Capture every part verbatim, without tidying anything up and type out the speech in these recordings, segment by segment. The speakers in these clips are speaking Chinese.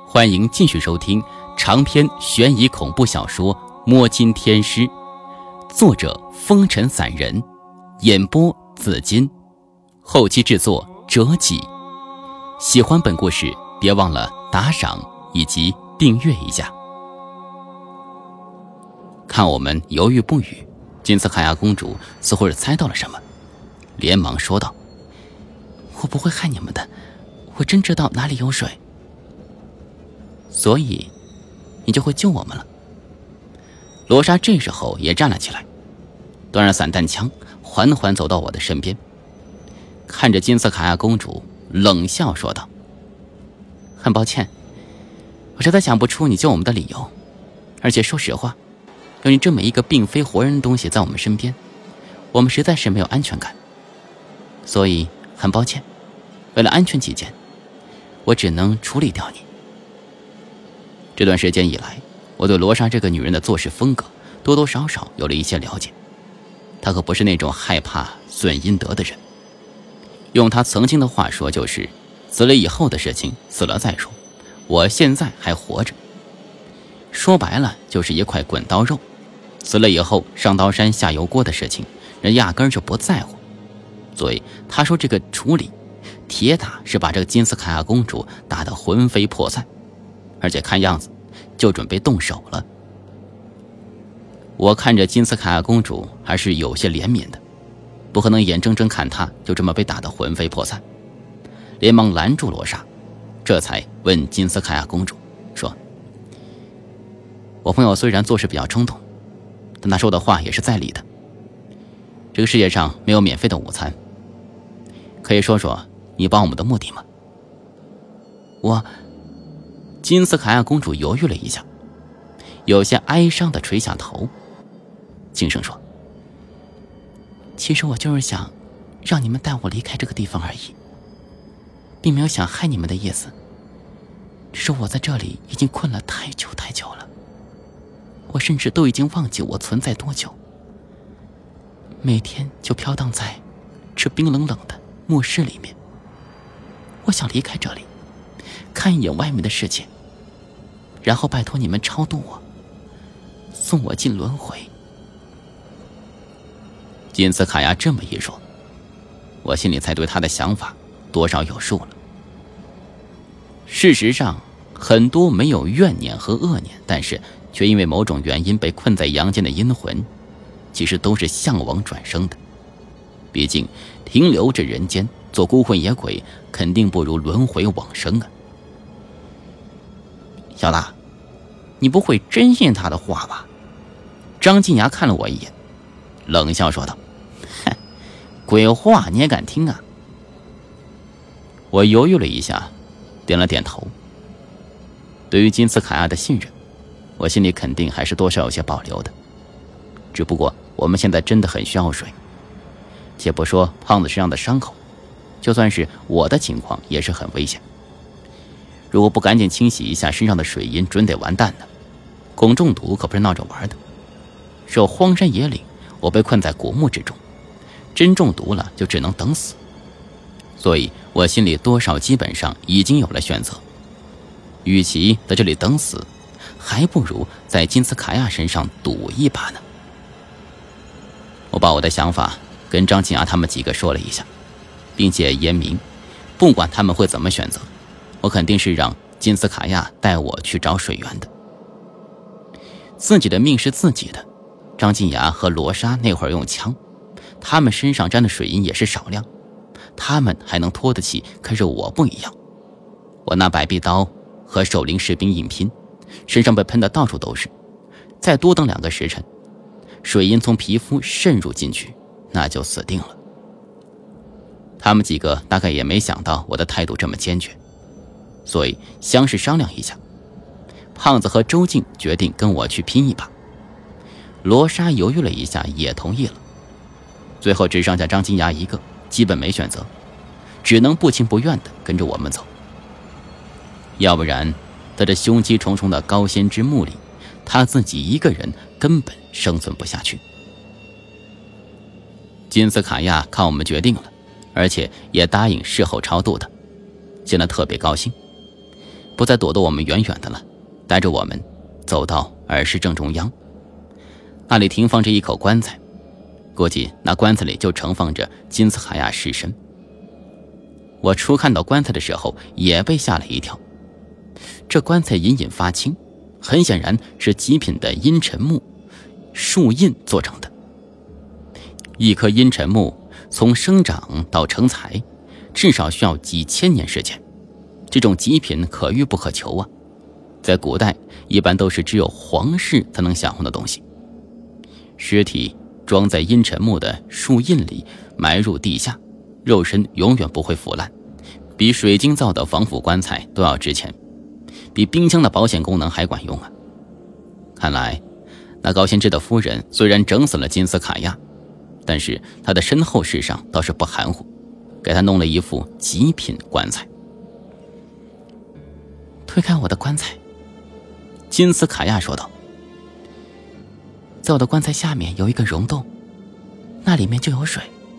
欢迎继续收听长篇悬疑恐怖小说《摸金天师》，作者风尘散人，演播紫金，后期制作折戟。喜欢本故事别忘了打赏以及订阅一下。看我们犹豫不语，金斯卡亚公主似乎是猜到了什么，连忙说道： 我不会害你们的，我真知道哪里有水。 所以你就会救我们了。罗莎这时候也站了起来，端着散弹枪缓缓走到我的身边，看着金斯卡亚公主冷笑说道：很抱歉，我实在想不出你救我们的理由，而且说实话，有你这么一个并非活人的东西在我们身边，我们实在是没有安全感，所以很抱歉，为了安全起见，我只能处理掉你。这段时间以来，我对罗莎这个女人的做事风格多多少少有了一些了解，她可不是那种害怕损阴德的人。用她曾经的话说，就是死了以后的事情死了再说，我现在还活着。说白了就是一块滚刀肉，死了以后上刀山下油锅的事情人压根儿就不在乎。所以她说这个处理铁打是把这个金斯卡亚公主打得魂飞魄散，而且看样子就准备动手了。我看着金斯卡亚公主还是有些怜悯的，不可能眼睁睁看她就这么被打得魂飞魄散，连忙拦住罗莎，这才问金斯卡亚公主说：我朋友虽然做事比较冲动，但他说的话也是在理的。这个世界上没有免费的午餐，可以说说你帮我们的目的吗？我金斯卡亚公主犹豫了一下，有些哀伤地垂下头，轻声说：其实我就是想让你们带我离开这个地方而已，并没有想害你们的意思，只是我在这里已经困了太久太久了，我甚至都已经忘记我存在多久，每天就飘荡在这冰冷冷的末世里面。我想离开这里，看一眼外面的世界，然后拜托你们超度我，送我进轮回。金斯卡亚这么一说，我心里才对他的想法多少有数了。事实上，很多没有怨念和恶念，但是却因为某种原因被困在阳间的阴魂，其实都是向往转生的。毕竟停留着人间做孤魂野鬼，肯定不如轮回往生啊。小大，你不会真信他的话吧？张金牙看了我一眼，冷笑说道：哼，鬼话你也敢听啊？我犹豫了一下，点了点头。对于金斯卡亚的信任，我心里肯定还是多少有些保留的。只不过我们现在真的很需要水，且不说胖子身上的伤口，就算是我的情况也是很危险。如果不赶紧清洗一下身上的水银，准得完蛋呢。汞中毒可不是闹着玩的。受荒山野岭，我被困在古墓之中，真中毒了就只能等死。所以我心里多少基本上已经有了选择，与其在这里等死，还不如在金斯卡亚身上赌一把呢。我把我的想法跟张金牙他们几个说了一下，并且言明不管他们会怎么选择，我肯定是让金斯卡亚带我去找水源的。自己的命是自己的，张金牙和罗莎那会儿用枪，他们身上沾的水银也是少量，他们还能拖得起，可是我不一样。我拿百臂刀和守灵士兵硬拼，身上被喷得到处都是，再多等两个时辰，水银从皮肤渗入进去，那就死定了。他们几个大概也没想到我的态度这么坚决，所以相视商量一下，胖子和周静决定跟我去拼一把。罗莎犹豫了一下，也同意了。最后只剩下张金牙一个，基本没选择，只能不情不愿地跟着我们走。要不然在这凶机重重的高仙之墓里，他自己一个人根本生存不下去。金斯卡亚看我们决定了，而且也答应事后超度的，显得特别高兴。 不再躲得我们远远的了，带着我们走到耳室正中央。那里停放着一口棺材，估计那棺材里就盛放着金斯卡亚尸身。我初看到棺材的时候也被吓了一跳，这棺材隐隐发青，很显然是极品的阴沉木树印做成的。一棵阴沉木从生长到成材至少需要几千年时间，这种极品可遇不可求啊，在古代一般都是只有皇室才能享用的东西。尸体装在阴沉木的树印里埋入地下，肉身永远不会腐烂，比水晶造的防腐棺材都要值钱，比冰箱的保险功能还管用啊。看来那高仙芝的夫人虽然整死了金斯卡亚，但是他的身后事上倒是不含糊，给他弄了一副极品棺材。 推开我的棺材， 金斯卡亚说道， 在我的棺材下面有一个溶洞，那里面就有水。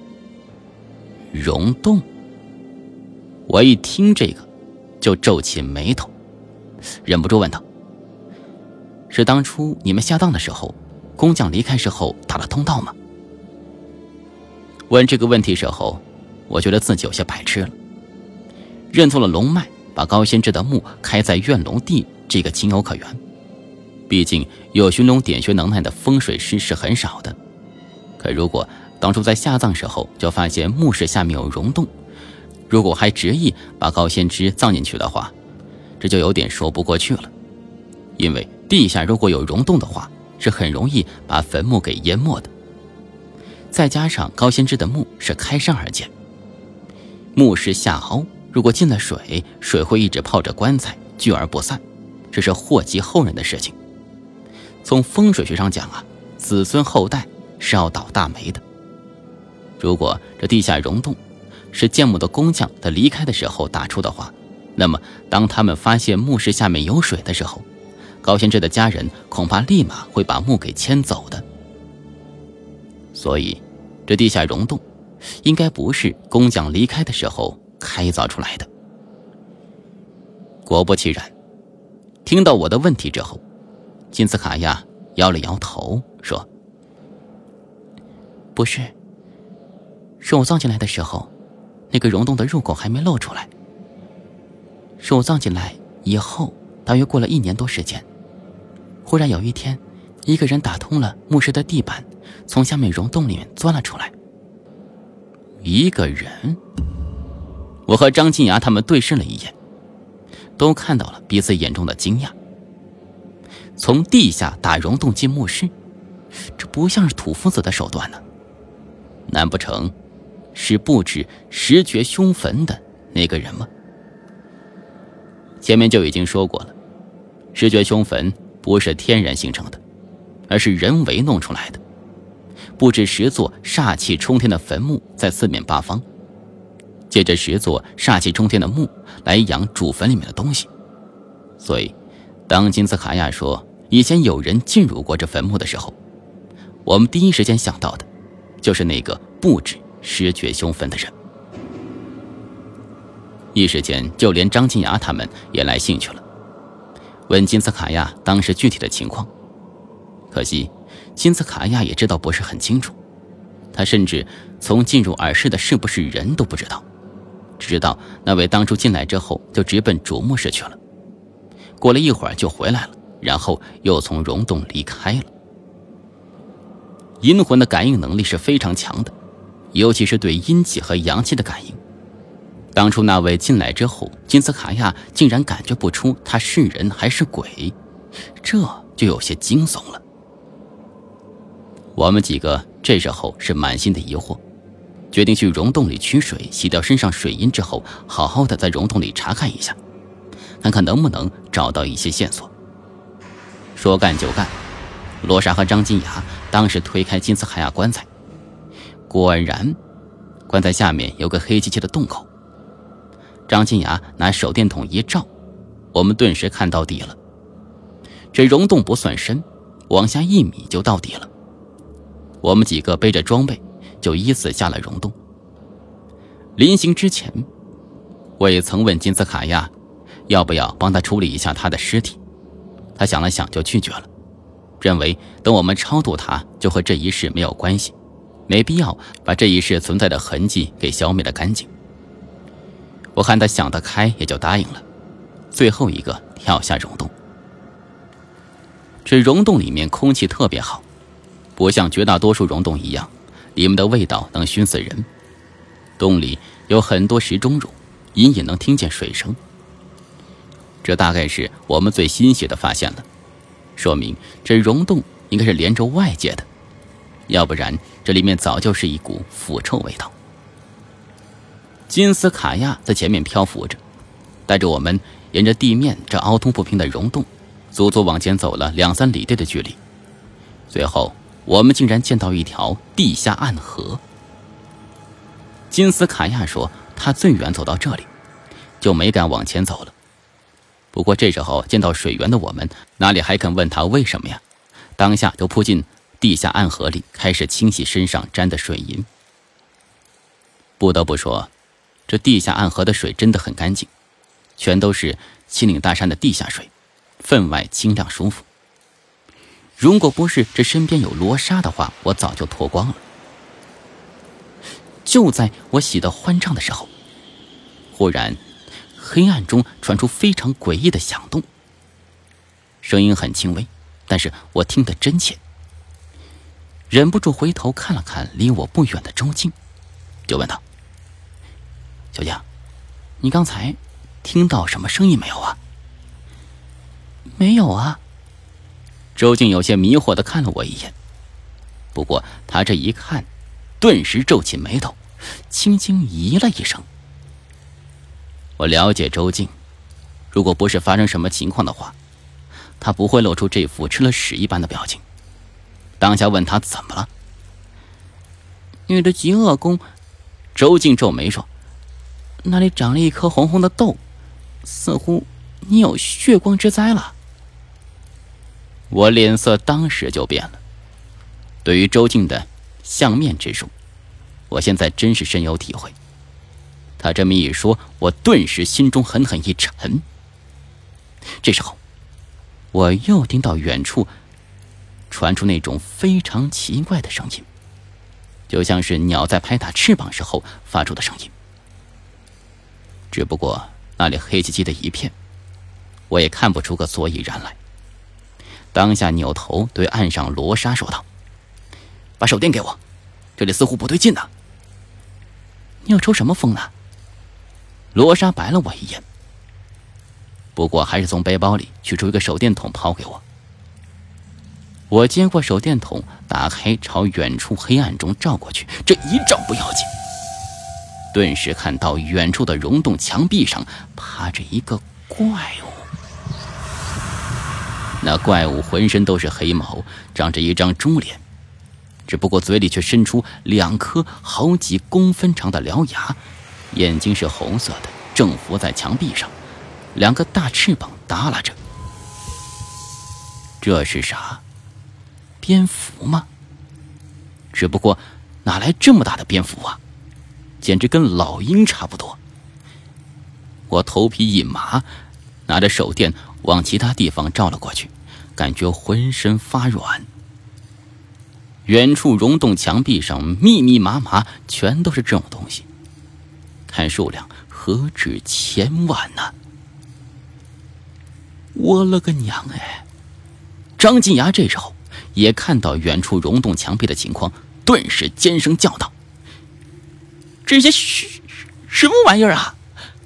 溶洞？我一听这个就皱起眉头，忍不住问道， 是当初你们下葬的时候，工匠离开时候打了通道吗？ 问这个问题时候，我觉得自己有些白痴了。认错了龙脉，把高仙芝的墓开在怨龙地，这个情有可原，毕竟有寻龙点穴能耐的风水师是很少的。可如果当初在下葬时候就发现墓室下面有溶洞，如果还执意把高仙芝葬进去的话，这就有点说不过去了。因为地下如果有溶洞的话，是很容易把坟墓给淹没的。再加上高仙芝的墓是开山而建，墓室下凹，如果进了水，水会一直泡着棺材，聚而不散，这是祸及后人的事情。从风水学上讲啊，子孙后代是要倒大霉的。如果这地下溶洞是建墓的工匠在离开的时候打出的话，那么当他们发现墓室下面有水的时候，高仙芝的家人恐怕立马会把墓给迁走的。所以这地下溶洞应该不是工匠离开的时候开凿出来的。果不其然，听到我的问题之后，金斯卡亚摇了摇头说， 不是，是我葬进来的时候，那个溶洞的入口还没露出来。是我葬进来以后，大约过了一年多时间，忽然有一天，一个人打通了墓室的地板，从下面溶洞里面钻了出来。 一个人？我和张金牙他们对视了一眼，都看到了彼此眼中的惊讶。从地下打溶洞进墓室，这不像是土夫子的手段呢，难不成是布置十绝凶坟的那个人吗？前面就已经说过了，十绝凶坟不是天然形成的，而是人为弄出来的。布置十座煞气冲天的坟墓在四面八方，借着十座煞气冲天的墓来养主坟里面的东西。所以当金斯卡亚说以前有人进入过这坟墓的时候，我们第一时间想到的就是那个布置十绝凶坟的人。一时间就连张金牙他们也来兴趣了，问金斯卡亚当时具体的情况。可惜金斯卡亚也知道不是很清楚，他甚至从进入耳室的是不是人都不知道，只知道那位当初进来之后就直奔主墓室去了，过了一会儿就回来了，然后又从溶洞离开了。阴魂的感应能力是非常强的，尤其是对阴气和阳气的感应。当初那位进来之后，金斯卡亚竟然感觉不出他是人还是鬼，这就有些惊悚了。我们几个这时候是满心的疑惑，决定去溶洞里取水，洗掉身上水阴之后，好好的在溶洞里查看一下，看看能不能找到一些线索。说干就干，罗莎和张金牙当时推开金斯卡亚棺材，果然棺材下面有个黑漆漆的洞口。张金牙拿手电筒一照，我们顿时看到底了。这溶洞不算深，往下一米就到底了。我们几个背着装备就依次下了溶洞。临行之前，我也曾问金斯卡亚要不要帮他处理一下他的尸体。他想了想就拒绝了，认为等我们超度他就和这一世没有关系，没必要把这一世存在的痕迹给消灭得干净。我看他想得开，也就答应了。最后一个跳下溶洞。这溶洞里面空气特别好，不像绝大多数溶洞一样，里面的味道能熏死人。洞里有很多石钟乳，隐隐能听见水声。这大概是我们最新鲜的发现了，说明这溶洞应该是连着外界的，要不然这里面早就是一股腐臭味道。金斯卡亚在前面漂浮着，带着我们沿着地面这凹凸不平的溶洞，足足往前走了两三里地的距离。最后我们竟然见到一条地下暗河。金斯卡亚说他最远走到这里，就没敢往前走了。不过这时候见到水源的我们，哪里还肯问他为什么呀？当下就扑进地下暗河里，开始清洗身上沾的水银。不得不说，这地下暗河的水真的很干净，全都是秦岭大山的地下水，分外清亮舒服。如果不是这身边有罗莎的话，我早就脱光了。就在我洗得欢畅的时候，忽然黑暗中传出非常诡异的响动，声音很轻微，但是我听得真切。忍不住回头看了看离我不远的周静，就问道：小姐，你刚才听到什么声音没有啊？没有啊。周静有些迷惑地看了我一眼，不过他这一看顿时皱起眉头，轻轻咦了一声。我了解周静，如果不是发生什么情况的话，他不会露出这副吃了屎一般的表情。当下问他怎么了。你的极恶宫，周静皱眉说，那里长了一颗红红的痘，似乎你有血光之灾了。我脸色当时就变了。对于周静的相面之术，我现在真是深有体会。他这么一说，我顿时心中狠狠一沉。这时候我又听到远处传出那种非常奇怪的声音，就像是鸟在拍打翅膀时候发出的声音。只不过那里黑漆漆的一片，我也看不出个所以然来。当下扭头对岸上罗莎说道：把手电给我，这里似乎不对劲呢。你要抽什么风呢？罗莎白了我一眼，不过还是从背包里取出一个手电筒抛给我。我接过手电筒，打开朝远处黑暗中照过去，这一照不要紧，顿时看到远处的溶洞墙壁上趴着一个怪物。那怪物浑身都是黑毛，长着一张猪脸，只不过嘴里却伸出两颗好几公分长的獠牙，眼睛是红色的，正伏在墙壁上，两个大翅膀耷拉着。这是啥？蝙蝠吗？只不过哪来这么大的蝙蝠啊？简直跟老鹰差不多。我头皮一麻，拿着手电往其他地方照了过去，感觉浑身发软。远处溶洞墙壁上密密麻麻全都是这种东西，看数量何止千万呢、啊！我了个娘哎！张金牙这时候也看到远处溶洞墙壁的情况，顿时尖声叫道：这些什么玩意儿啊！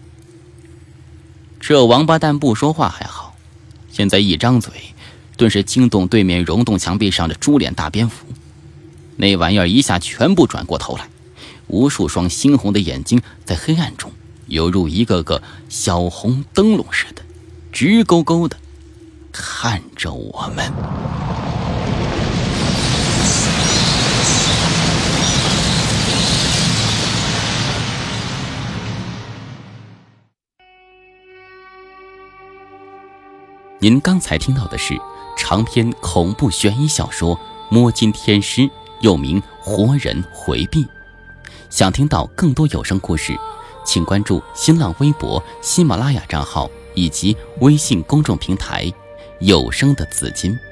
这王八蛋不说话还好，现在一张嘴顿时惊动对面溶洞墙壁上的猪脸大蝙蝠。那玩意儿一下全部转过头来，无数双猩红的眼睛在黑暗中犹如一个个小红灯笼似的直勾勾的看着我们。您刚才听到的是长篇恐怖悬疑小说《摸金天师》，又名《活人回避》。想听到更多有声故事，请关注新浪微博喜马拉雅账号以及微信公众平台有声的紫金。